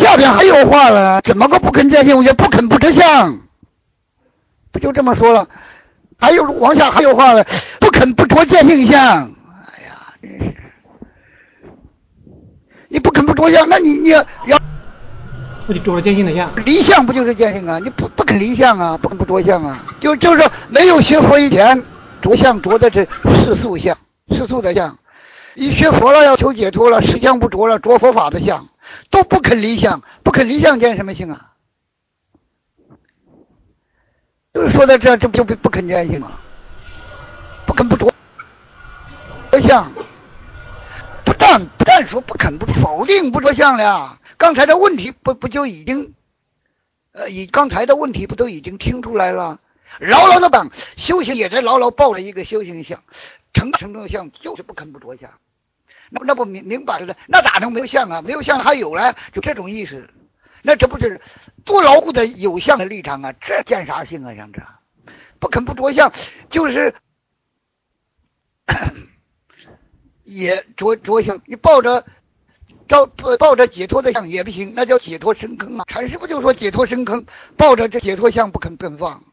下边还有话了，怎么个不肯见性？我觉得不肯不着相，不就这么说了？还有往下还有话了，不肯不着见性相。哎呀，真是，你不肯不着相，那你要不就着了见性的相？ 离相不就是见性啊？你不肯离相啊，不肯不着相啊，就是说没有学佛以前，着相着的是世俗相，世俗的相。一学佛了，要求解脱了，实相不着了，着佛法的相，都不肯离相，不肯离相见什么性啊？就是说到这，这不就不肯见性吗？不肯不着相，不但说不肯不否定不着相了，刚才的问题不就已经，刚才的问题不都已经听出来了？牢牢的绑修行也在牢牢抱了一个修行相，成的相就是不肯不着相。那不明摆着的，那咋能没有相啊？没有相还有了，就这种意思。那这不是多牢固的有相的立场啊？这见啥性啊？像这不肯不着相，就是也着相。你抱着解脱的相也不行，那叫解脱深坑啊。禅师不就说解脱深坑，抱着这解脱相不肯奔放，